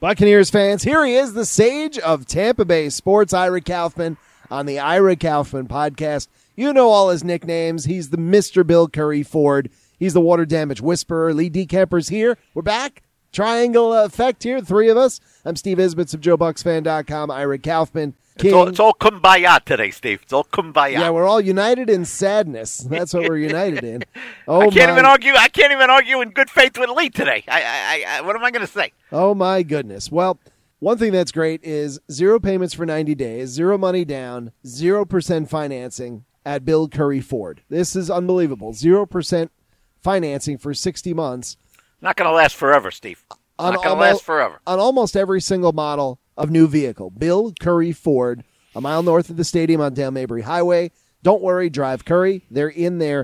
Buccaneers fans, here he is, the sage of Tampa Bay sports, Ira Kaufman, on the Ira Kaufman podcast. You know all his nicknames. He's the Mr. Bill Curry Ford. He's the water damage whisperer. Lee DeCamper's here. We're back. Triangle effect here, three of us. I'm Steve Isbitz of JoeBucksFan.com, Ira Kaufman. It's all kumbaya today, Steve. It's all kumbaya. Yeah, we're all united in sadness. That's what we're united in. Oh, I can't even argue in good faith with Lee today. What am I going to say? Oh, my goodness. Well, one thing that's great is 0 payments for 90 days, 0 money down, 0% financing at Bill Curry Ford. This is unbelievable. 0% financing for 60 months. Not going to last forever, Steve. Not going to last forever. On almost every single model of new vehicle. Bill Curry Ford, a mile north of the stadium on Dale Mabry Highway. Don't worry, drive Curry. They're in their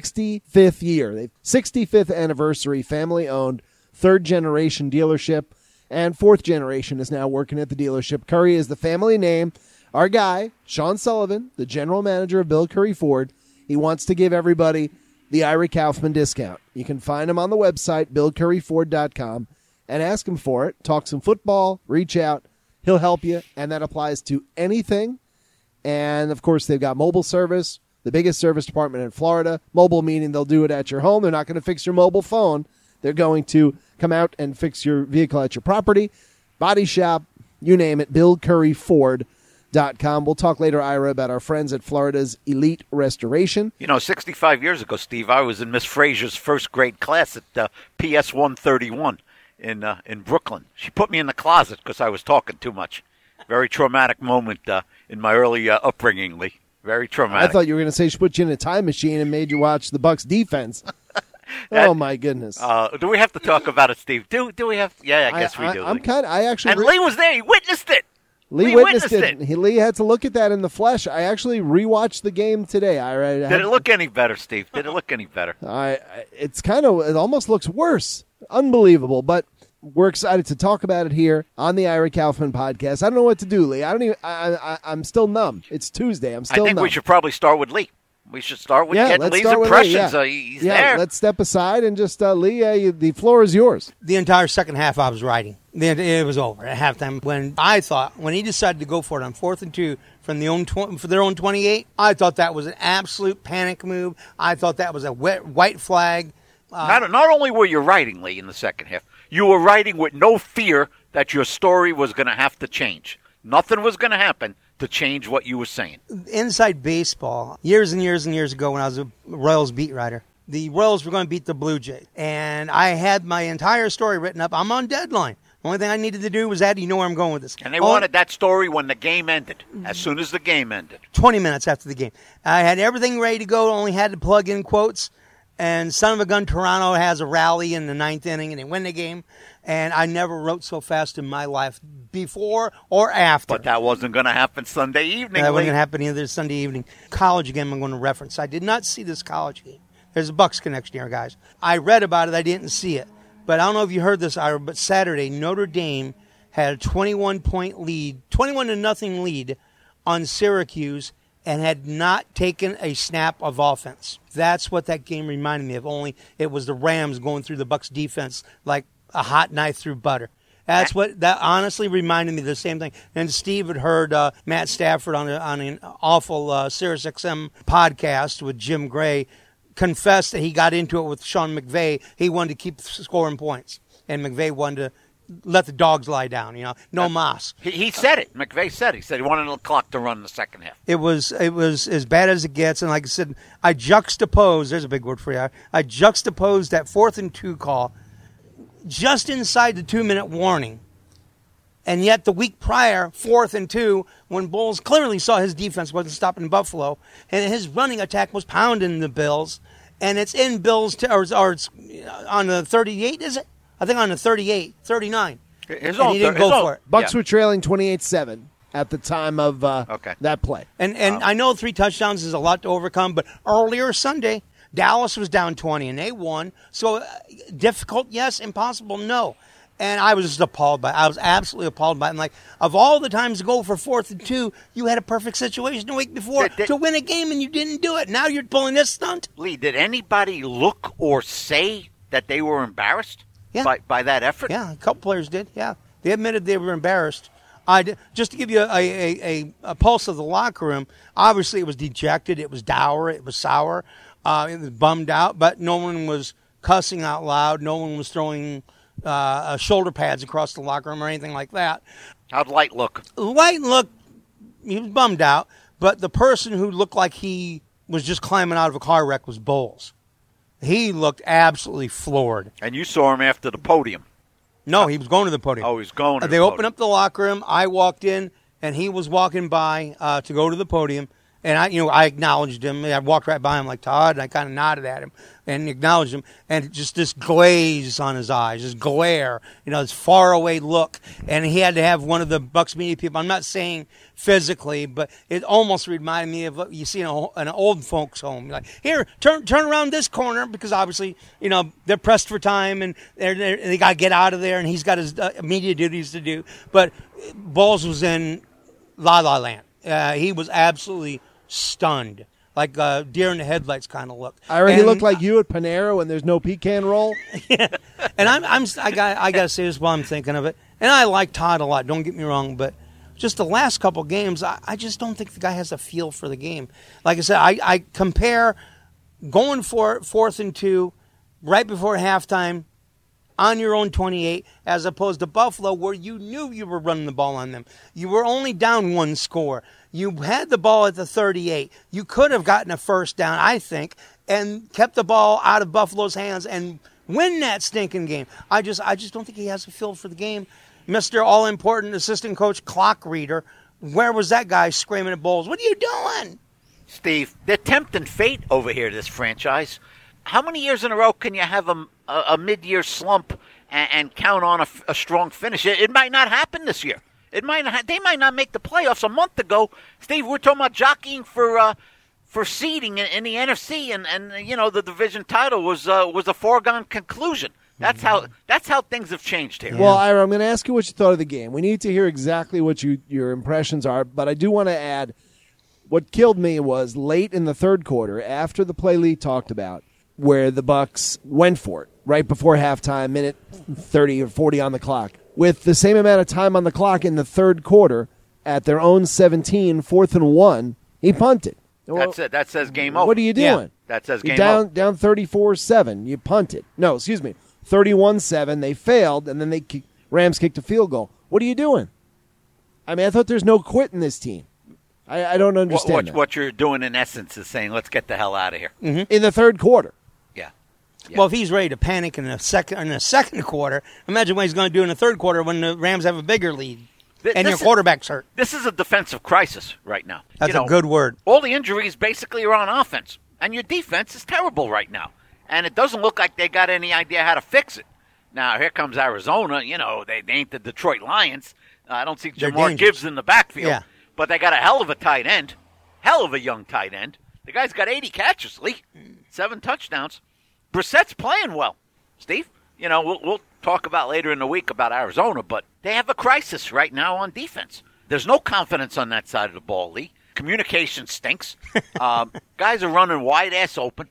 65th year. 65th anniversary, family-owned, third-generation dealership, and fourth generation is now working at the dealership. Curry is the family name. Our guy, Sean Sullivan, the general manager of Bill Curry Ford, he wants to give everybody the Ira Kaufman discount. You can find him on the website, BillCurryFord.com, and ask him for it. Talk some football, reach out. He'll help you, and that applies to anything. And, of course, they've got mobile service, the biggest service department in Florida. Mobile meaning they'll do it at your home. They're not going to fix your mobile phone. They're going to come out and fix your vehicle at your property, body shop, you name it, BillCurryFord.com. We'll talk later, Ira, about our friends at Florida's Elite Restoration. 65 years ago, Steve, I was in Miss Frazier's first grade class at PS 131. In Brooklyn. She put me in the closet because I was talking too much. Very traumatic moment in my early upbringing, Lee. Very traumatic. I thought you were going to say she put you in a time machine and made you watch the Bucs defense. Oh, my goodness. Do we have to talk about it, Steve? Do we have? Yeah, I guess we do. Lee was there. He witnessed it. Lee witnessed it. Lee had to look at that in the flesh. I actually rewatched the game today. Did it look any better, Steve? Did it look any better? It almost looks worse. Unbelievable, but we're excited to talk about it here on the Ira Kaufman podcast. I don't know what to do, Lee. I'm still numb. It's Tuesday. I'm still numb. I think we should probably start with Lee. We should start with getting Lee's impressions. He's there. Let's step aside and just, Lee, the floor is yours. The entire second half I was riding. It was over at halftime. When he decided to go for it on 4th and 2 from their own 28, I thought that was an absolute panic move. I thought that was a white flag. Not only were you writing, Lee, in the second half, you were writing with no fear that your story was going to have to change. Nothing was going to happen to change what you were saying. Inside baseball, years and years and years ago when I was a Royals beat writer, the Royals were going to beat the Blue Jays. And I had my entire story written up. I'm on deadline. The only thing I needed to do was add, you know where I'm going with this. And they wanted that story when the game ended, as soon as the game ended. 20 minutes after the game. I had everything ready to go, only had to plug in quotes. And son of a gun, Toronto has a rally in the 9th inning, and they win the game. And I never wrote so fast in my life before or after. But that wasn't going to happen Sunday evening. That wasn't going to happen either Sunday evening. College game I'm going to reference. I did not see this college game. There's a Bucs connection here, guys. I read about it. I didn't see it. But I don't know if you heard this, Ira, but Saturday, Notre Dame had a 21-point lead, 21-0 lead on Syracuse, and had not taken a snap of offense. That's what that game reminded me of. Only it was the Rams going through the Bucs defense like a hot knife through butter. That honestly reminded me of the same thing. And Steve had heard Matt Stafford on an awful SiriusXM podcast with Jim Gray confess that he got into it with Sean McVay. He wanted to keep scoring points, and McVay wanted to let the dogs lie down, no mas. He said it. McVay said it. He said he wanted the clock to run in the second half. It was as bad as it gets. And like I said, I juxtaposed, there's a big word for you, I juxtaposed that 4th and 2 call just inside the 2-minute warning. And yet the week prior, 4th and 2, when Bowles clearly saw his defense wasn't stopping Buffalo, and his running attack was pounding the Bills, and it's in Bills, or it's on the 38, is it? I think on the 38, 39. And he didn't go for it. Bucs were trailing 28-7 at the time of that play. And I know 3 touchdowns is a lot to overcome, but earlier Sunday, Dallas was down 20, and they won. So difficult, yes. Impossible, no. And I was just appalled by it. I was absolutely appalled by it. And like, of all the times to go for 4th and 2, you had a perfect situation the week before to win a game, and you didn't do it. Now you're pulling this stunt. Lee, did anybody look or say that they were embarrassed by that effort? Yeah, a couple players did, yeah. They admitted they were embarrassed. Just to give you a pulse of the locker room, obviously it was dejected, it was dour, it was sour, it was bummed out, but no one was cussing out loud. No one was throwing shoulder pads across the locker room or anything like that. How'd Light look? Light looked, he was bummed out, but the person who looked like he was just climbing out of a car wreck was Bowles. He looked absolutely floored. And you saw him after the podium. No, he was going to the podium. Oh, he was going to They the opened podium. up the locker room. I walked in, and he was walking by to go to the podium. And I acknowledged him. I walked right by him like Todd, and I kind of nodded at him and acknowledged him. And just this glaze on his eyes, this glare, this faraway look. And he had to have one of the Bucks media people. I'm not saying physically, but it almost reminded me of what you see in an old folks' home. Like, here, turn around this corner, because obviously, they're pressed for time and they got to get out of there, and he's got his media duties to do. But Bowles was in La La Land. He was absolutely stunned, like deer in the headlights kind of look. He looked like you at Panera when there's no pecan roll. Yeah. And I got to say this while I'm thinking of it. And I like Todd a lot. Don't get me wrong, but just the last couple games, I just don't think the guy has a feel for the game. Like I said, I compare going for 4th and 2 right before halftime on your own 28, as opposed to Buffalo, where you knew you were running the ball on them. You were only down 1 score. You had the ball at the 38. You could have gotten a first down, I think, and kept the ball out of Buffalo's hands and win that stinking game. I just don't think he has a feel for the game. Mr. All-Important Assistant Coach Clock Reader, where was that guy screaming at Bowles? What are you doing? Steve, they're tempting fate over here, this franchise. How many years in a row can you have a mid-year slump and count on a strong finish? It might not happen this year. They might not make the playoffs. A month ago, Steve, we were talking about jockeying for seeding in the NFC, and the division title was a foregone conclusion. That's how things have changed here. Well, Ira, I'm going to ask you what you thought of the game. We need to hear exactly what your impressions are, but I do want to add, what killed me was late in the third quarter, after the play Lee talked about, where the Bucks went for it right before halftime, minute 30 or 40 on the clock. With the same amount of time on the clock in the third quarter, at their own 17, 4th and 1, he punted. That's it. That says game over. What are you doing? Yeah, that says game over. over. Down 34-7. You punted. No, excuse me. 31-7. They failed, and then Rams kicked a field goal. What are you doing? I mean, I thought there's no quit in this team. I don't understand that. What you're doing, in essence, is saying, let's get the hell out of here. Mm-hmm. In the third quarter. Yeah. Well, if he's ready to panic in the second quarter, imagine what he's going to do in the third quarter when the Rams have a bigger lead and your quarterback's hurt. This is a defensive crisis right now. That's a good word. All the injuries basically are on offense, and your defense is terrible right now. And it doesn't look like they got any idea how to fix it. Now, here comes Arizona. They ain't the Detroit Lions. I don't see Jamar Gibbs in the backfield. Yeah. But they got a hell of a tight end. Hell of a young tight end. The guy's got 80 catches, Lee. 7 touchdowns. Brissett's playing well. Steve, we'll talk about later in the week about Arizona, but they have a crisis right now on defense. There's no confidence on that side of the ball, Lee. Communication stinks. Guys are running wide-ass open.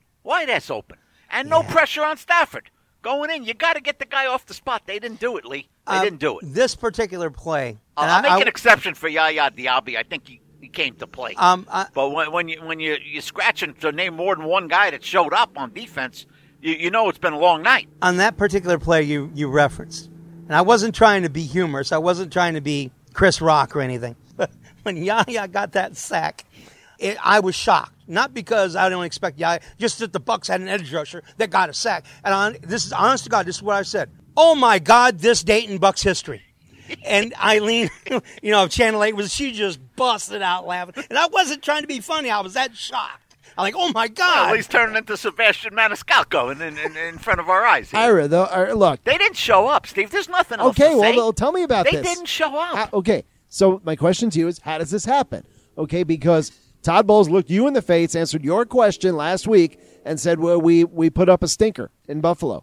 And no pressure on Stafford. Going in, you got to get the guy off the spot. They didn't do it, Lee. They didn't do it. This particular play. I'll make an exception for Yaya Diaby. I think he came to play. But when you're scratching to name more than one guy that showed up on defense, you know it's been a long night. On that particular play you referenced, and I wasn't trying to be humorous. I wasn't trying to be Chris Rock or anything. But when Yaya got that sack, I was shocked. Not because I don't expect Yaya, just that the Bucks had an edge rusher that got a sack. And this is honest to God, this is what I said. Oh my God, this date in Bucks history. And Eileen, of Channel 8, she just busted out laughing. And I wasn't trying to be funny. I was that shocked. I'm like, oh my God. Well, he's turning into Sebastian Maniscalco in front of our eyes here. Ira, look. They didn't show up, Steve. There's nothing else to say. Okay, well, tell me about this. They didn't show up. Okay, so my question to you is, how does this happen? Okay, because Todd Bowles looked you in the face, answered your question last week, and said, well, we put up a stinker in Buffalo.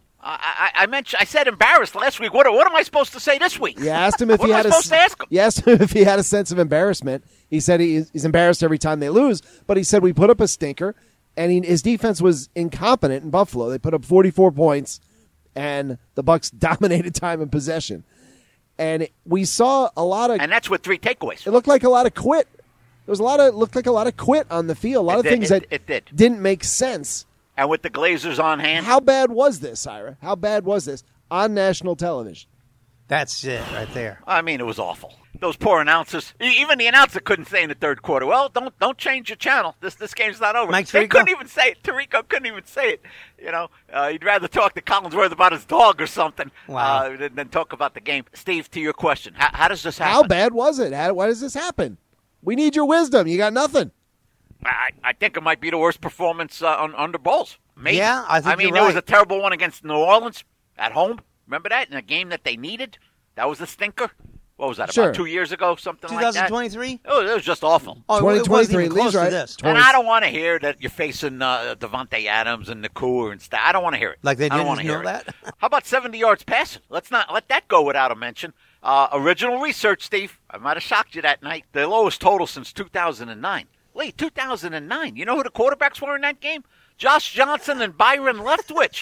I said embarrassed last week. What am I supposed to say this week? You asked him if what he am had I supposed to ask him? You asked him if he had a sense of embarrassment. He said he's embarrassed every time they lose, but he said we put up a stinker, and his defense was incompetent in Buffalo. They put up 44 points, and the Bucks dominated time and possession. And we saw a lot of, And that's with 3 takeaways. it looked like a lot of quit. There was looked like a lot of quit on the field. A lot of things that didn't make sense. And with the Glazers on hand. How bad was this, Ira? How bad was this on national television? That's it right there. I mean, it was awful. Those poor announcers. Even the announcer couldn't say in the third quarter, well, don't change your channel. This game's not over. Mike They Tirico? couldn't even say it. Tirico couldn't even say it. He'd rather talk to Collinsworth about his dog or something than talk about the game. Steve, to your question, how does this happen? How bad was it? Why does this happen? We need your wisdom. You got nothing. I think it might be the worst performance under Bowles. Maybe. Yeah, I think you're there was right. a terrible one against New Orleans at home. Remember that? In a game that they needed? That was a stinker. What was that, Sure. about 2 years ago, something like that? 2023? Oh, it was just awful. Oh, it 2023, wasn't even close Lee's to right. this. And I don't want to hear that you're facing Devontae Adams and Nakua and stuff. I don't want to hear it. Like they I don't didn't wanna know hear it. that? How about 70 yards passing? Let's not let that go without a mention. Original research, Steve. I might have shocked you that night. The lowest total since 2009. Lee, 2009. You know who the quarterbacks were in that game? Josh Johnson and Byron Leftwich.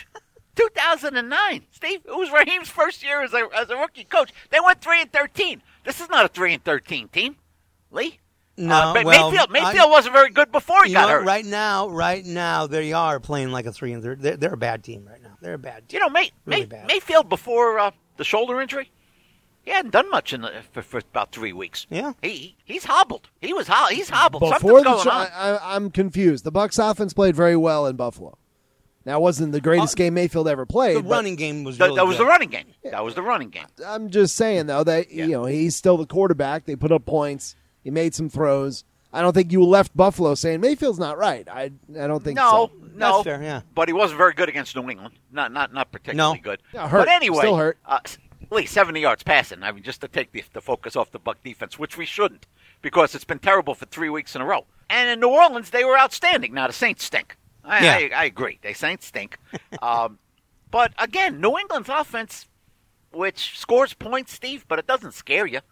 2009. Steve, it was Raheem's first year as a rookie coach. They went 3-13. This is not a 3-13 team, Lee. No, but well, Mayfield wasn't very good before he got hurt. Right now, they are playing like a 3-3. They're a bad team right now. They're a bad team. Really bad. Mayfield before the shoulder injury, he hadn't done much for about 3 weeks. Yeah, he's hobbled. He's hobbled. Before Something's the going on. I'm confused. The Bucs offense played very well in Buffalo. Now, it wasn't the greatest game Mayfield ever played. the but running game was really that was good. the running game. That was the running game. I'm just saying, though, that he's still the quarterback. They put up points. He made some throws. I don't think you left Buffalo saying Mayfield's not right. I don't think so. No, That's fair, yeah. But he wasn't very good against New England. Not particularly good. Yeah, hurt. But anyway, Still hurt. Lee, 70 yards passing. I mean, just to take the focus off the Buck defense, which we shouldn't, because it's been terrible for 3 weeks in a row. And in New Orleans, they were outstanding. Now the Saints stink. I agree. The Saints stink. But again, New England's offense, which scores points, Steve, but it doesn't scare you.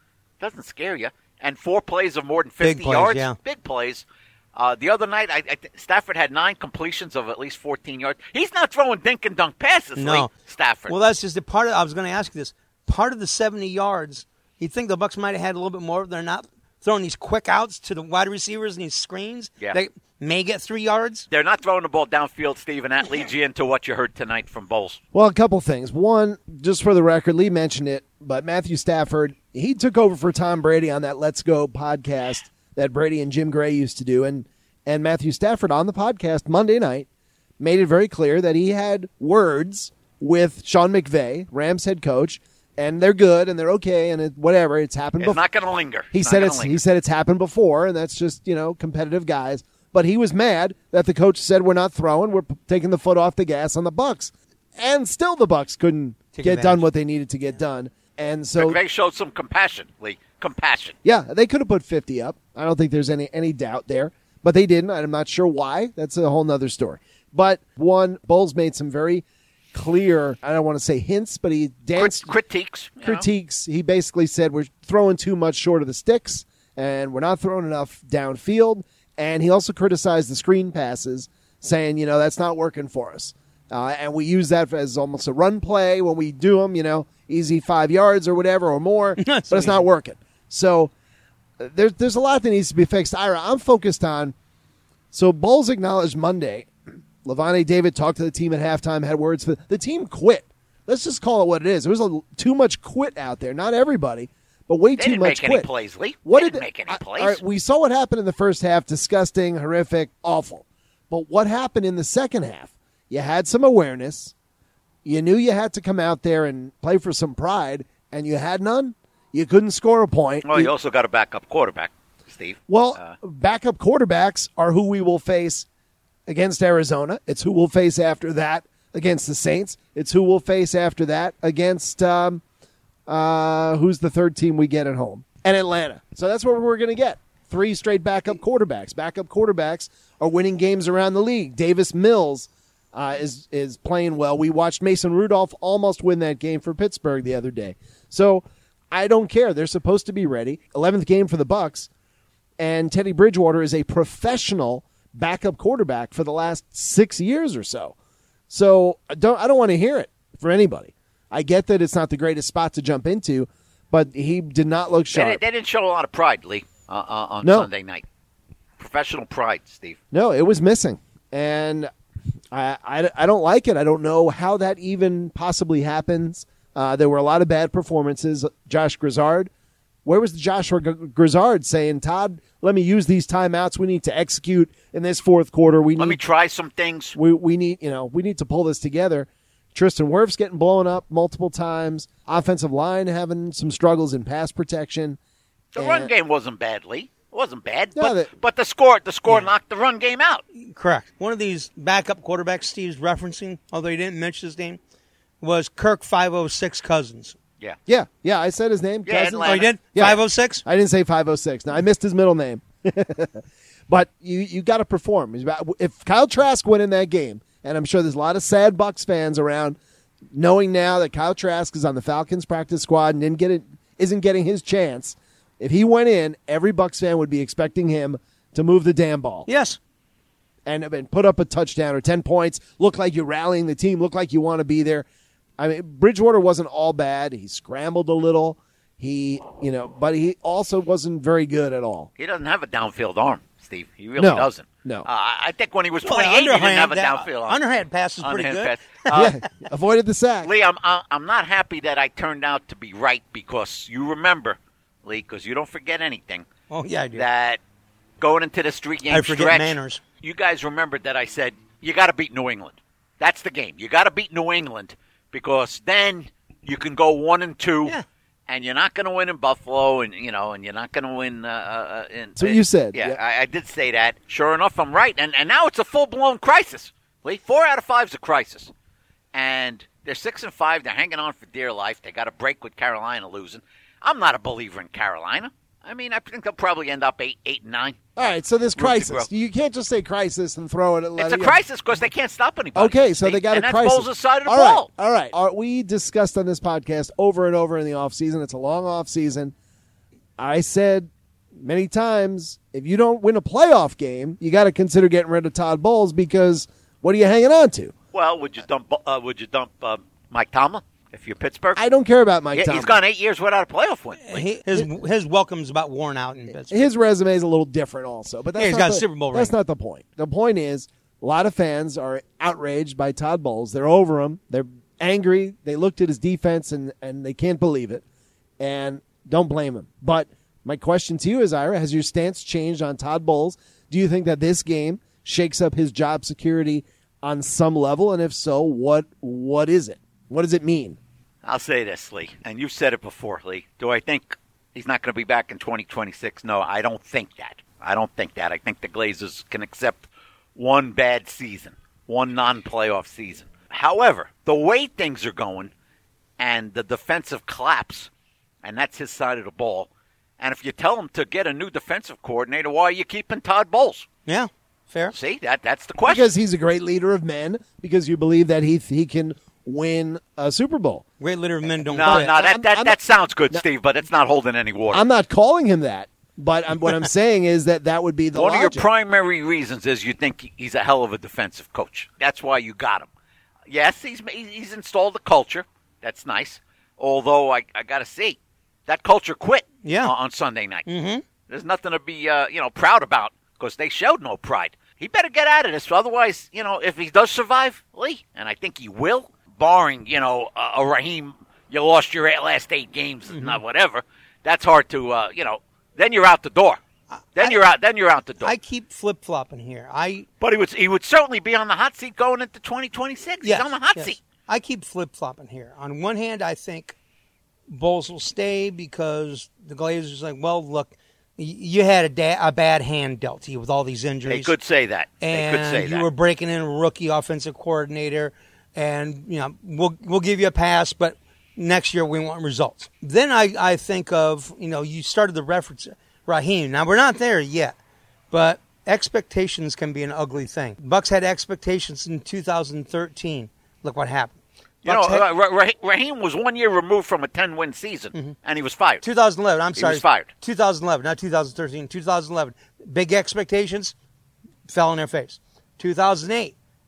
And 4 plays of more than 50 Big plays, yards. yeah. Big plays. The other night, Stafford had 9 completions of at least 14 yards. He's not throwing dink and dunk passes, No. Lee, Stafford. Well, that's just the part of. I was going to ask you this. Part of the 70 yards, you think the Bucs might have had a little bit more? They're not throwing these quick outs to the wide receivers and these screens. Yeah. They may get 3 yards. They're not throwing the ball downfield, Steve, and that leads you into what you heard tonight from Bowles. Well, a couple things. One, just for the record, Lee mentioned it, but Matthew Stafford, he took over for Tom Brady on that Let's Go podcast that Brady and Jim Gray used to do. And Matthew Stafford on the podcast Monday night made it very clear that he had words with Sean McVay, Rams head coach, and they're good and they're okay and whatever. It's happened It's before. not going to linger. He said it's happened before, and that's just competitive guys. But he was mad that the coach said we're not throwing, we're taking the foot off the gas on the Bucs, and still the Bucs couldn't get done what they needed to get done. And so McVay showed some compassion, Lee. Compassion. Yeah, they could have put 50 up. I don't think there's any doubt there, but they didn't. I'm not sure why. That's a whole nother story. But one, Bowles made some very clear, I don't want to say hints, but he danced critiques. He basically said we're throwing too much short of the sticks and we're not throwing enough downfield. And he also criticized the screen passes, saying, that's not working for us. And we use that as almost a run play when we do them, easy 5 yards or whatever or more, but it's not working. So there's a lot that needs to be fixed. Ira, I'm focused on, so Bowles acknowledged Monday, Levante David talked to the team at halftime, had words for the team quit. Let's just call it what it is. There was too much quit out there. Not everybody, but way too much quit. They didn't make any plays, Lee. They didn't make any plays. All right, we saw what happened in the first half. Disgusting, horrific, awful. But what happened in the second half? You had some awareness. You knew you had to come out there and play for some pride, and you had none. You couldn't score a point. Well, you also got a backup quarterback, Steve. Well, backup quarterbacks are who we will face against Arizona. It's who we'll face after that against the Saints. It's who we'll face after that against who's the third team we get at home? And Atlanta. So that's what we're going to get. 3 straight backup quarterbacks. Backup quarterbacks are winning games around the league. Davis Mills is playing well. We watched Mason Rudolph almost win that game for Pittsburgh the other day. So I don't care. They're supposed to be ready. 11th game for the Bucs, and Teddy Bridgewater is a professional backup quarterback for the last 6 years or so. So I don't want to hear it for anybody. I get that it's not the greatest spot to jump into, but he did not look sharp. They didn't show a lot of pride, Lee, on No. Sunday night. Professional pride, Steve. No, it was missing. And I don't like it. I don't know how that even possibly happens. There were a lot of bad performances. Josh Grizzard, where was the Joshua Grizzard saying, Todd, let me use these timeouts. We need to execute in this fourth quarter. Let me try some things. We need to pull this together. Tristan Wirfs getting blown up multiple times. Offensive line having some struggles in pass protection. The run game wasn't bad, Lee. It wasn't bad, No, but the score knocked the run game out. Correct. One of these backup quarterbacks Steve's referencing, although he didn't mention his name, was Kirk 506 Cousins. Yeah. Yeah, I said his name. Yeah, Cousins. Atlanta. Oh, you did? Yeah. 506? I didn't say 506. Now, I missed his middle name. But you got to perform. If Kyle Trask went in that game, and I'm sure there's a lot of sad Bucs fans around, knowing now that Kyle Trask is on the Falcons practice squad and isn't getting his chance, if he went in, every Bucs fan would be expecting him to move the damn ball. Yes. And put up a touchdown or 10 points, look like you're rallying the team, look like you want to be there. I mean, Bridgewater wasn't all bad. He scrambled a little. But he also wasn't very good at all. He doesn't have a downfield arm, Steve. He really doesn't. No. I think when he was 28, he didn't have a downfield arm. Underhand pass is pretty good. Pass. Yeah, avoided the sack. Lee, I'm not happy that I turned out to be right because you remember, Lee, because you don't forget anything. Oh, yeah, I do. That going into this 3-game I forget stretch, manners. you guys remembered that I said you got to beat New England. That's the game. You got to beat New England because then you can go 1-2. Yeah. And you're not going to win in Buffalo, and you're not going to win. So you said, yeah. yeah. I did say that. Sure enough, I'm right, and now it's a full blown crisis. Lee, 4 out of 5 is a crisis, and they're 6-5. They're hanging on for dear life. They got a break with Carolina losing. I'm not a believer in Carolina. I mean, I think they'll probably end up 8-9. All right, so this Room to crisis. grow. You can't just say crisis and throw it. It's a crisis because they can't stop anybody. Okay, so they got and a that's crisis. Bowles' side of the All ball. right, all right. We discussed on this podcast over and over in the offseason. It's a long offseason. I said many times, if you don't win a playoff game, you got to consider getting rid of Todd Bowles because what are you hanging on to? Well, would you dump Mike Tomlin if you're Pittsburgh? I don't care about Mike Tomlin. He's gone 8 years without a playoff win. His welcome's about worn out in Pittsburgh. His resume is a little different also. But that's he's not got a Super Bowl ring. That's not the point. The point is a lot of fans are outraged by Todd Bowles. They're over him. They're angry. They looked at his defense and they can't believe it. And don't blame him. But my question to you is, Ira, has your stance changed on Todd Bowles? Do you think that this game shakes up his job security on some level? And if so, what is it? What does it mean? I'll say this, Lee, and you've said it before, Lee. Do I think he's not going to be back in 2026? No, I don't think that. I think the Glazers can accept one bad season, one non-playoff season. However, the way things are going and the defensive collapse, and that's his side of the ball, and if you tell him to get a new defensive coordinator, why are you keeping Todd Bowles? Yeah, fair. See, that's the question. Because he's a great leader of men, because you believe that he can win a Super Bowl. Great leader of men don't No, quit. that sounds good, Steve, but it's not holding any water. I'm not calling him that, but what I'm saying is that would be the One of logic. your primary reasons is you think he's a hell of a defensive coach. That's why you got him. Yes, he's installed a culture. That's nice. Although I got to see, that culture quit on Sunday night. Mm-hmm. There's nothing to be proud about because they showed no pride. He better get out of this. Otherwise, if he does survive, Lee, and I think he will, barring, a Raheem, you lost your last 8 games, not whatever, that's hard to, then you're out the door. Then you're out the door. I keep flip-flopping here. But he would certainly be on the hot seat going into 2026. Yes, He's on the hot yes. seat. I keep flip-flopping here. On one hand, I think Bowles will stay because the Glazers are like, well, look, you had a bad hand dealt to you with all these injuries. They could say that. And you were breaking in a rookie offensive coordinator, and we'll give you a pass, but next year we want results. Then I think of, you started the reference, Raheem. Now, we're not there yet, but expectations can be an ugly thing. Bucs had expectations in 2013. Look what happened. Raheem was 1 year removed from a 10-win season, and he was fired. 2011, I'm sorry. He was fired. 2011, not 2013. 2011. Big expectations fell in their face. 2008,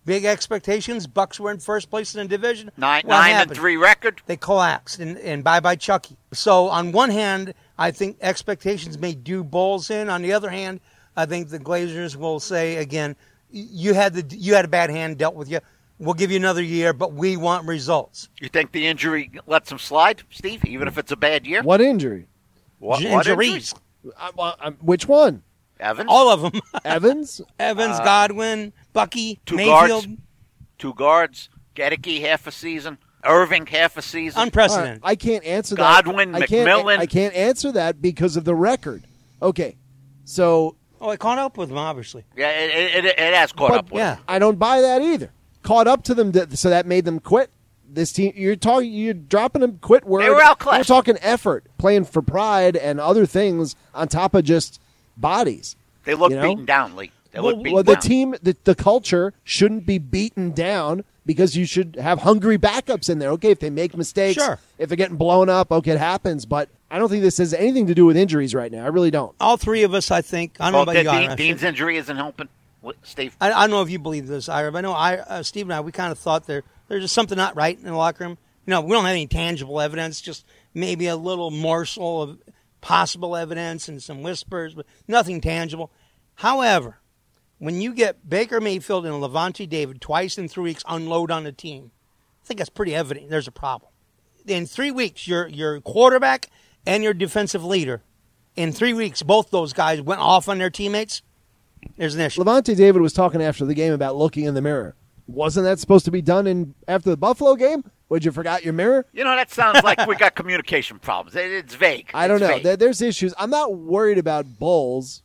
big expectations. Bucks were in first place in the division. Nine What and happened? 3 record. They collapsed, and bye-bye Chucky. So on one hand, I think expectations may do Bulls in. On the other hand, I think the Glazers will say, again, you had a bad hand dealt with you. We'll give you another year, but we want results. You think the injury lets them slide, Steve, even if it's a bad year? What injury? What Injuries. Which one? Evans? All of them. Evans? Evans, Godwin, Bucky, 2 Mayfield. guards. 2 guards. Gedeke, half a season. Irving, half a season. Unprecedented. I can't answer that. Godwin, I can't, McMillan. I can't answer that because of the record. Okay, so Oh, I caught up with them, obviously. Yeah, it has caught but up with yeah. them. I don't buy that either. Caught up to them, so that made them quit. This team, you're dropping them quit word. They were outclassed. We're talking effort, playing for pride and other things on top of just bodies. They look You know? beaten down, Lee. They look beaten Well, the down. team, the culture shouldn't be beaten down because you should have hungry backups in there. Okay, if they make mistakes, Sure. if they're getting blown up, okay, it happens. But I don't think this has anything to do with injuries right now. I really don't. All three of us, I think. I don't know about you, Ira. Dean's injury isn't helping. What, Steve? I don't know if you believe this, Ira, but I know Steve and I, we kind of thought there's just something not right in the locker room. We don't have any tangible evidence, just maybe a little morsel of possible evidence and some whispers, but nothing tangible. However, when you get Baker Mayfield and Levante David twice in 3 weeks unload on the team, I think that's pretty evident there's a problem. In 3 weeks, your quarterback and your defensive leader, in 3 weeks, both those guys went off on their teammates. There's an issue. Levante David was talking after the game about looking in the mirror. Wasn't that supposed to be done after the Buffalo game? Would you forgot your mirror? You know, that sounds like we got communication problems. It's vague. I don't It's know. vague. There's issues. I'm not worried about Bulls,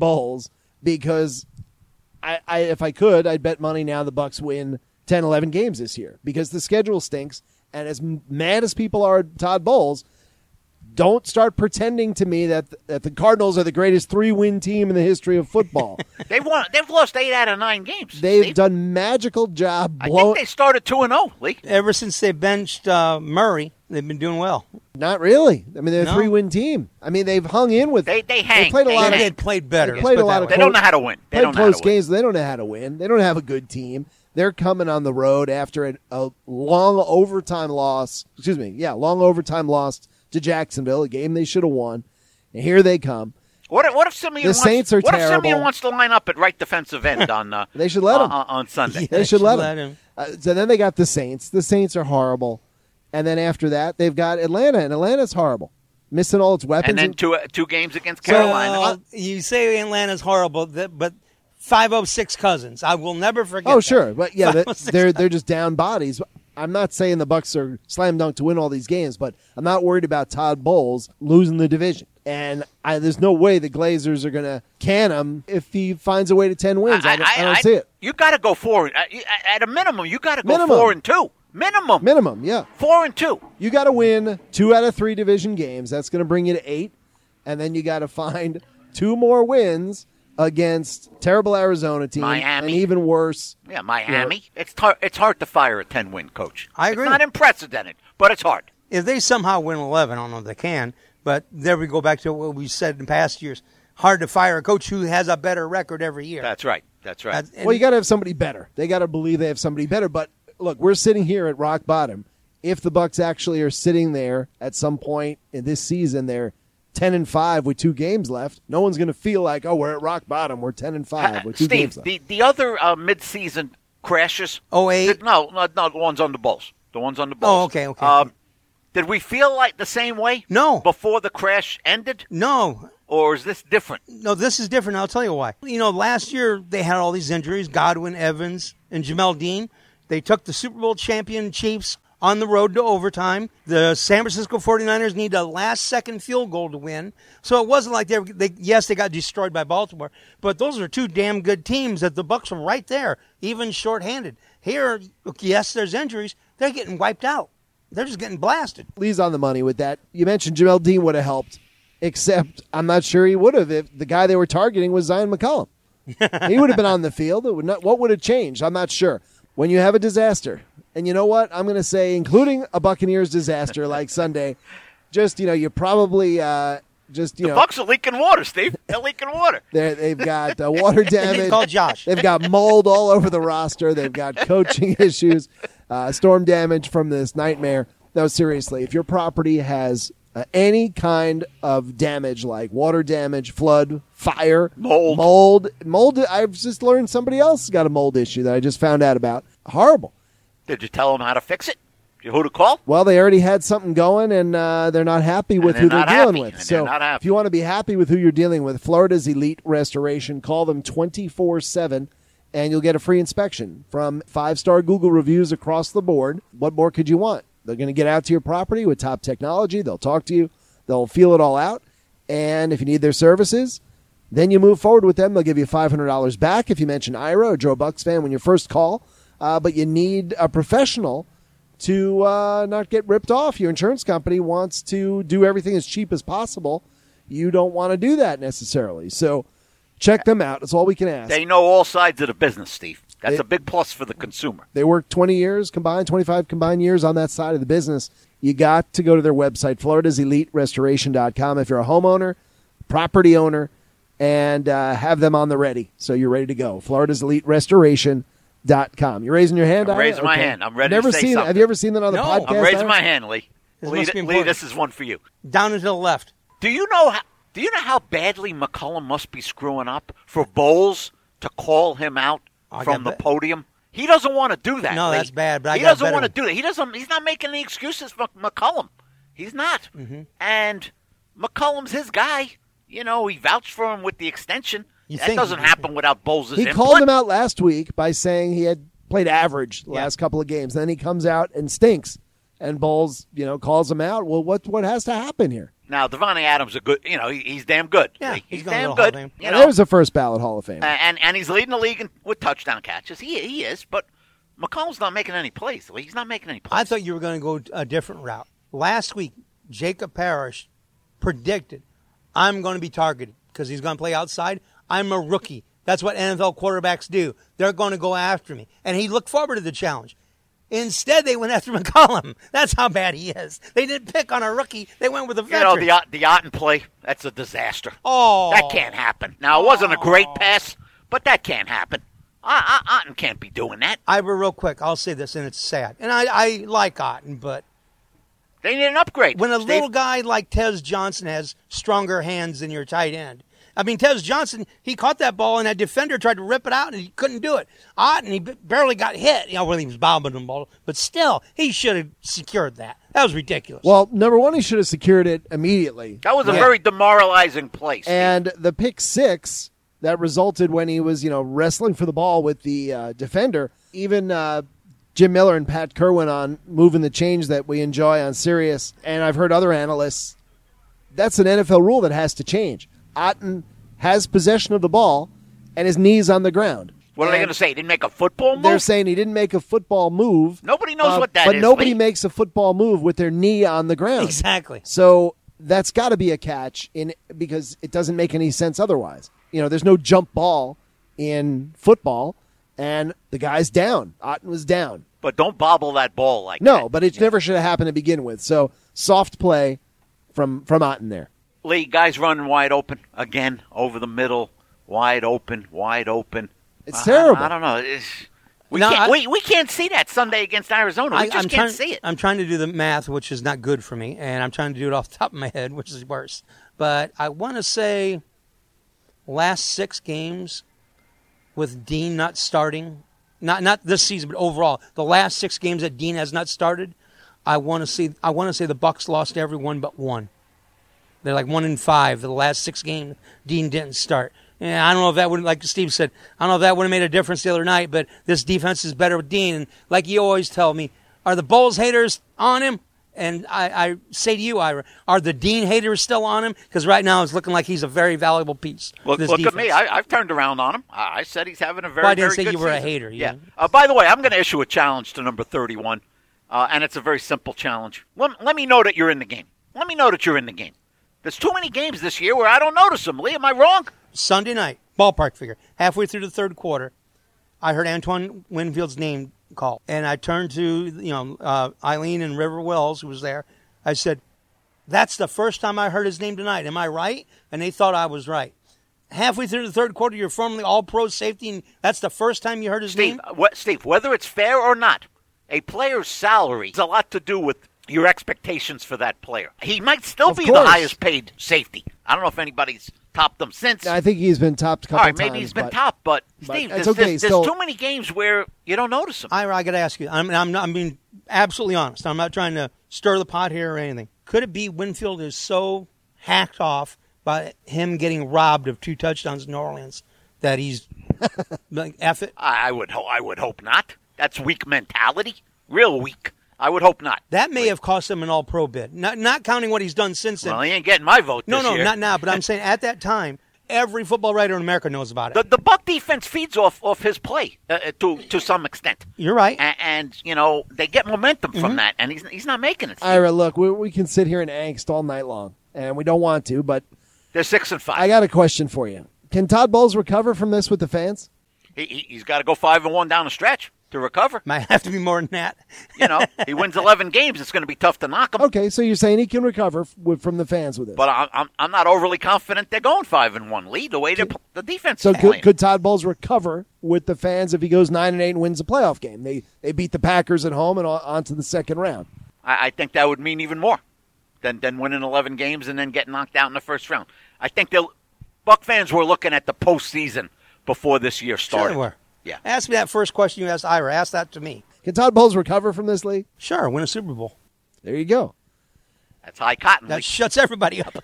because if I could, I'd bet money now the Bucks win 10, 11 games this year because the schedule stinks. And as mad as people are at Todd Bowles, don't start pretending to me that the Cardinals are the greatest 3-win team in the history of football. They've lost 8 out of 9 games. They've Steve. done magical job I blowing. think they started 2-0, Lee. Ever since they benched Murray, they've been doing well. Not really. I mean, they're No. a 3-win team. I mean, they've hung in with. They hang. They played a They lot They of. had played better. They let's played put a lot it of that They way. don't know how to win. They Played don't know how close to win. games. They don't know how to win. They don't have a good team. They're coming on the road after a long overtime loss. Long overtime loss to Jacksonville, a game they should have won. And here they come. What if Simeon The Saints are What if terrible. Simeon wants to line up at right defensive end on? They should let him. on Sunday. They should let let him. him. So then they got the Saints. The Saints are horrible. And then after that, they've got Atlanta, and Atlanta's horrible. Missing all its weapons. And then two games against Carolina. Well, you say Atlanta's horrible, but 506 Cousins. I will never forget. Oh, that. sure. But, yeah, 506 they're just down bodies. I'm not saying the Bucks are slam dunk to win all these games, but I'm not worried about Todd Bowles losing the division. And there's no way the Glazers are going to can him if he finds a way to 10 wins. I don't see it. You got to go 4. At a minimum, you got to go Minimum. 4-2. Minimum, Yeah. 4-2. You got to win 2 out of 3 division games. That's going to bring you to 8. And then you got to find 2 more wins against terrible Arizona team. Miami. And even worse. Yeah, Miami. It's hard to fire a 10-win coach. I agree. It's not unprecedented, but it's hard. If they somehow win 11, I don't know if they can, but there we go back to what we said in past years. Hard to fire a coach who has a better record every year. That's right. And- Well, you got to have somebody better. They got to believe they have somebody better. But look, we're sitting here at rock bottom. If the Bucks actually are sitting there at some point in this season, they're 10-5 with 2 games left. No one's going to feel like, oh, we're at rock bottom. We're 10-5 with 2 Steve, games left. the other mid-season crashes. 08? No, the ones on the Bulls. The ones on the Bulls. Oh, okay. Did we feel like the same way? No. Before the crash ended? No. Or is this different? No, this is different. I'll tell you why. Last year they had all these injuries, Godwin, Evans, and Jamel Dean. They took the Super Bowl champion Chiefs on the road to overtime. The San Francisco 49ers need a last-second field goal to win. So it wasn't like they got destroyed by Baltimore, but those are 2 damn good teams that the Bucks were right there, even shorthanded. Here, yes, there's injuries. They're getting wiped out. They're just getting blasted. Lee's on the money with that. You mentioned Jamel Dean would have helped, except I'm not sure he would have if the guy they were targeting was Zion McCollum. He would have been on the field. What would have changed? I'm not sure. When you have a disaster, and you know what? I'm going to say, including a Buccaneers disaster like Sunday, just, you probably Just The Bucks are leaking water, Steve. They're leaking water. they've got water damage. Call Josh. They've got mold all over the roster. They've got coaching issues, storm damage from this nightmare. No, seriously, if your property has any kind of damage like water damage, flood, fire, mold. I've just learned somebody else got a mold issue that I just found out about. Horrible. Did you tell them how to fix it? Who to call? Well, they already had something going, and they're not happy with who they're dealing with. So if you want to be happy with who you're dealing with, Florida's Elite Restoration, call them 24/7, and you'll get a free inspection from 5-star Google reviews across the board. What more could you want? They're going to get out to your property with top technology. They'll talk to you. They'll feel it all out. And if you need their services, then you move forward with them. They'll give you $500 back if you mention Ira or Joe Bucks fan when you first call. But you need a professional to not get ripped off. Your insurance company wants to do everything as cheap as possible. You don't want to do that necessarily. So check them out. That's all we can ask. They know all sides of the business, Steve. That's a big plus for the consumer. They work 20 years combined, 25 combined years on that side of the business. You got to go to their website, Florida'sEliteRestoration.com, if you're a homeowner, property owner, and have them on the ready. So you're ready to go. Florida'sEliteRestoration.com. You're raising your hand? I'm raising my hand. I'm ready to say something. Have you ever seen that on the podcast? I'm raising my hand, Lee. Lee, this is one for you. Down and to the left. Do you know how badly McCollum must be screwing up for Bowles to call him out from the podium? He doesn't want to do that. No, Lee. that's bad. But he doesn't want to do that. He's not making any excuses for McCollum. He's not. Mm-hmm. And McCollum's his guy. You know, he vouched for him with the extension. That doesn't happen without Bowles' input. He called him out last week by saying he had played average the last couple of games. Then he comes out and stinks. And Bowles, calls him out. Well, what has to happen here? Now, Devontae Adams a good. He's damn good. Yeah, he's damn good. There's a first ballot Hall of Fame. And he's leading the league with touchdown catches. He is, but McCollum's not making any plays. He's not making any plays. I thought you were going to go a different route. Last week, Jacob Parrish predicted, I'm going to be targeted because he's going to play outside. I'm a rookie. That's what NFL quarterbacks do. They're going to go after me. And he looked forward to the challenge. Instead, they went after McCollum. That's how bad he is. They didn't pick on a rookie. They went with a veteran. The Otten play, that's a disaster. Oh. That can't happen. Now, it wasn't a great pass, but that can't happen. Otten can't be doing that. Ira, real quick, I'll say this, and it's sad. And I like Otten, but they need an upgrade. When a little guy like Tez Johnson has stronger hands than your tight end. I mean, Tez Johnson, he caught that ball, and that defender tried to rip it out, and he couldn't do it. Otten, he barely got hit. When he was bobbing the ball. But still, he should have secured that. That was ridiculous. Well, number one, he should have secured it immediately. That was a very demoralizing play, Steve. And the pick six that resulted when he was, wrestling for the ball with the defender, even Jim Miller and Pat Kerwin on Moving the Change that we enjoy on Sirius, and I've heard other analysts, that's an NFL rule that has to change. Otten has possession of the ball, and his knee's on the ground. What are they going to say? He didn't make a football move? They're saying he didn't make a football move. Nobody knows what that is. But nobody makes a football move with their knee on the ground. Exactly. So that's got to be a catch because it doesn't make any sense otherwise. There's no jump ball in football, and the guy's down. Otten was down. But don't bobble that ball like that. No, but it never should have happened to begin with. So soft play from Otten there. Lee, guys running wide open again, over the middle, wide open. It's terrible. I don't know. We can't see that Sunday against Arizona. We just can't see it. I'm trying to do the math, which is not good for me, and I'm trying to do it off the top of my head, which is worse. But I want to say last 6 games with Dean not starting, not this season, but overall, the last 6 games that Dean has not started, I want to say the Bucs lost every one but one. They're like 1-5 the last 6 games. Dean didn't start. And I don't know if that would, like Steve said, I don't know if that would have made a difference the other night, but this defense is better with Dean. And like you always tell me, are the Bulls haters on him? And I say to you, Ira, are the Dean haters still on him? Because right now it's looking like he's a very valuable piece. Look at me. I've turned around on him. I said he's having a very, very good season. I didn't say you were a hater. Yeah. By the way, I'm going to issue a challenge to number 31, and it's a very simple challenge. Let me know that you're in the game. Let me know that you're in the game. There's too many games this year where I don't notice them. Lee, am I wrong? Sunday night, ballpark figure, halfway through the third quarter, I heard Antoine Winfield's name called. And I turned to Eileen and River Wells, who was there. I said, That's the first time I heard his name tonight. Am I right? And they thought I was right. Halfway through the third quarter, you're formerly all-pro safety, and that's the first time you heard his name? Steve, whether it's fair or not, a player's salary has a lot to do with your expectations for that player. He might still be the highest paid safety. I don't know if anybody's topped them since. I think he's been topped a couple times. All right, maybe he's been topped, but Steve, there's too many games where you don't notice him. I got to ask you. I'm being absolutely honest. I'm not trying to stir the pot here or anything. Could it be Winfield is so hacked off by him getting robbed of 2 touchdowns in New Orleans that he's like, F it? I would hope not. That's weak mentality, real weak. I would hope not. That may have cost him an all-pro bid. Not counting what he's done since then. Well, he ain't getting my vote this year. No, not now. But I'm saying at that time, every football writer in America knows about it. The Buck defense feeds off his play to some extent. You're right. And they get momentum from that, and he's not making it. Ira, look, we can sit here in angst all night long, and we don't want to, but they're 6-5. I got a question for you. Can Todd Bowles recover from this with the fans? He's got to go 5-1 down the stretch to recover. Might have to be more than that. He wins 11 games. It's going to be tough to knock him. Okay, so you're saying he can recover from the fans with this. But I'm not overly confident they're going 5-1 lead the way the defense so is playing. Could Todd Bowles recover with the fans if he goes 9-8 and wins a playoff game? They beat the Packers at home and on to the second round. I think that would mean even more than winning 11 games and then getting knocked out in the first round. I think Buck fans were looking at the postseason before this year started. Sure they were. Yeah. Ask me that first question you asked Ira. Ask that to me. Can Todd Bowles recover from this league? Sure, win a Super Bowl. There you go. That's high cotton. That shuts everybody up.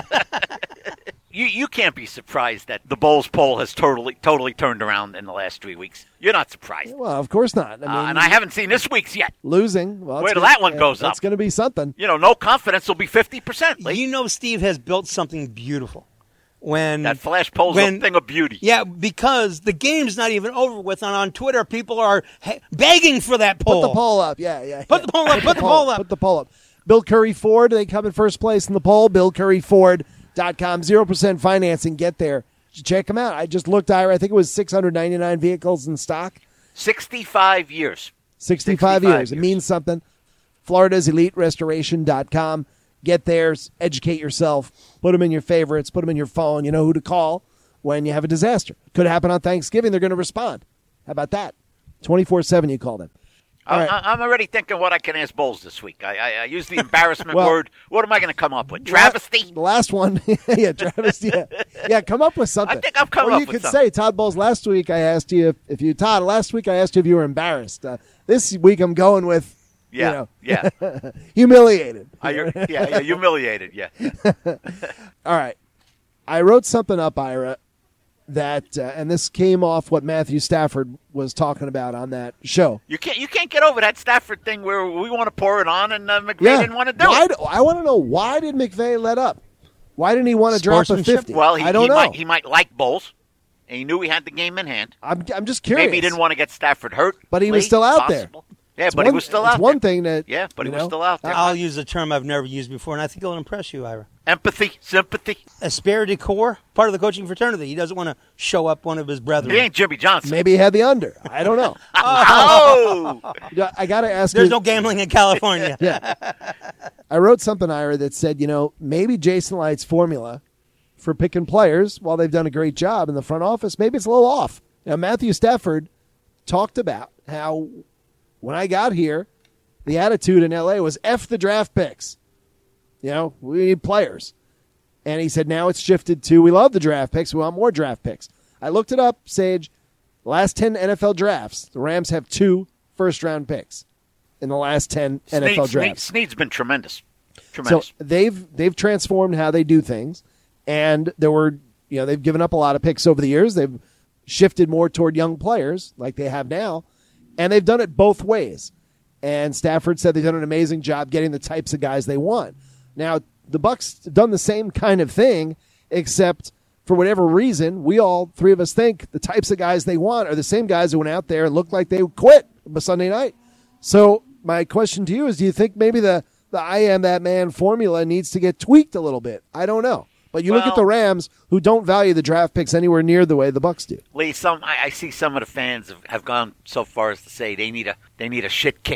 You can't be surprised that the Bowles poll has totally turned around in the last 3 weeks. You're not surprised. Well, of course not. I mean, and I haven't seen this week's yet. Losing. Well, wait till that one goes up. It's going to be something. No confidence will be 50%. Lee. Steve has built something beautiful. When that flash poll's a thing of beauty. Yeah, because the game's not even over with, and on Twitter people are begging for that poll. Put the poll up, yeah. Put the poll up, put the poll up. Put the poll up. Bill Curry Ford, they come in first place in the poll. BillCurryFord.com, 0% financing. Get there. Check them out. I just looked, Ira, I think it was 699 vehicles in stock. 65 years. 65 years. It means something. Florida's EliteRestoration.com. Get there, educate yourself, put them in your favorites, put them in your phone. You know who to call when you have a disaster. Could happen on Thanksgiving. They're going to respond. How about that? 24/7 you call them. Right. I'm already thinking what I can ask Bowles this week. I use the embarrassment word. What am I going to come up with? Travesty? The last one. Yeah, travesty. Yeah, come up with something. I think I'm coming up with something. Or you could say, Todd Bowles, last week I asked you if you asked you if you were embarrassed. This week I'm going with, humiliated. Humiliated, yeah. All right. I wrote something up, Ira, that, and this came off what Matthew Stafford was talking about on that show. You can't get over that Stafford thing where we want to pour it on and McVay didn't want to do it. I want to know, why did McVay let up? Why didn't he want to drop a 50? Well, I don't know. He might like Bowles, and he knew he had the game in hand. I'm just curious. Maybe he didn't want to get Stafford hurt. But he was still out there. Yeah, but he was still out there. It's one thing that... Yeah, but he was still out there. I'll use a term I've never used before, and I think it'll impress you, Ira. Empathy, sympathy. Esprit de corps, part of the coaching fraternity. He doesn't want to show up one of his brethren. He ain't Jimmy Johnson. Maybe he had the under. I don't know. Oh! I got to ask There's no gambling in California. Yeah. I wrote something, Ira, that said, maybe Jason Light's formula for picking players, while they've done a great job in the front office, maybe it's a little off. Now, Matthew Stafford talked about how when I got here, the attitude in L.A. was F the draft picks. We need players. And he said now it's shifted to we love the draft picks. We want more draft picks. I looked it up, Sage. The last 10 NFL drafts, the Rams have 2 first-round picks in the last 10 NFL drafts. Snead's been tremendous. So they've transformed how they do things. And there were, they've given up a lot of picks over the years. They've shifted more toward young players like they have now. And they've done it both ways. And Stafford said they've done an amazing job getting the types of guys they want. Now, the Bucs have done the same kind of thing, except for whatever reason, we all, 3 of us, think the types of guys they want are the same guys who went out there and looked like they quit Sunday night. So my question to you is, do you think maybe the I am that man formula needs to get tweaked a little bit? I don't know. But you look at the Rams, who don't value the draft picks anywhere near the way the Bucs do. Lee, I see some of the fans have gone so far as to say they need a shit kicker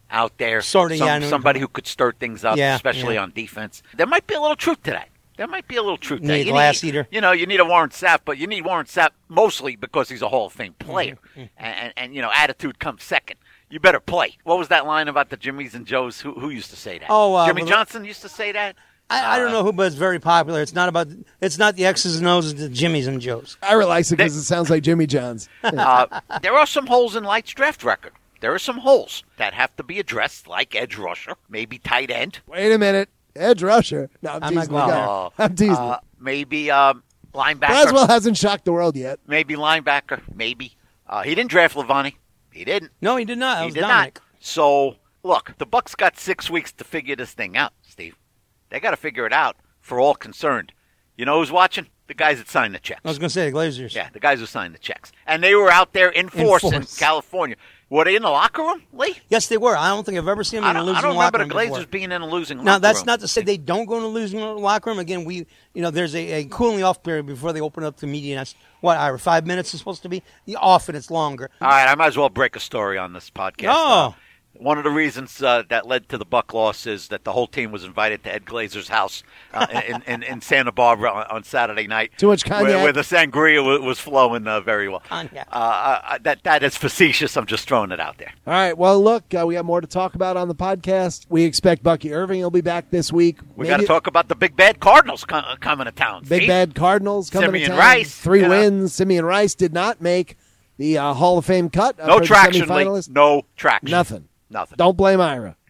out there. Sort of, Somebody who could stir things up, Yeah, especially yeah. on defense. There might be a little truth to that. You need a glass eater. You need a Warren Sapp, but you need Warren Sapp mostly because he's a Hall of Fame player. And attitude comes second. You better play. What was that line about the Jimmys and Joes? Who used to say that? Jimmy Johnson used to say that? I don't know who, but it's very popular. It's not the X's and O's, it's the Jimmys and Joes. I relax it because it sounds like Jimmy John's. There are some holes in Light's draft record. There are some holes that have to be addressed, like edge rusher, maybe tight end. Wait a minute. Edge rusher. No, I'm not teasing. going I'm teasing. Maybe linebacker. Braswell hasn't shocked the world yet. Maybe linebacker. Maybe. He didn't draft Levani. He didn't. No, he did not. That was did Dominic. not. So, look, the Bucs got 6 weeks to figure this thing out, Steve. They got to figure it out for all concerned. You know who's watching? The guys that signed the checks. I was going to say the Glazers. Yeah, the guys who signed the checks. And they were out there in force in California. Were they in the locker room, Lee? Yes, they were. I don't think I've ever seen them in a losing locker room. I don't remember the Glazers being in a losing locker room. Now, that's not to say they don't go in a losing locker room. Again, there's a cooling off period before they open up to media. That's what, Ira, 5 minutes is supposed to be? Often it's longer. All right, I might as well break a story on this podcast. Oh. One of the reasons that led to the Buck loss is that the whole team was invited to Ed Glazer's house in Santa Barbara on Saturday night. Too much cognac? Where the sangria was flowing very well. Cognac. That is facetious. I'm just throwing it out there. All right. Well, look, we got more to talk about on the podcast. We expect Bucky Irving will be back this week. We got to talk about the big bad Cardinals coming to town. Big bad Cardinals coming to Simeon town. Rice. 3 wins. Simeon Rice did not make the Hall of Fame cut. No traction, Lee. No traction. Nothing. Don't blame Ira.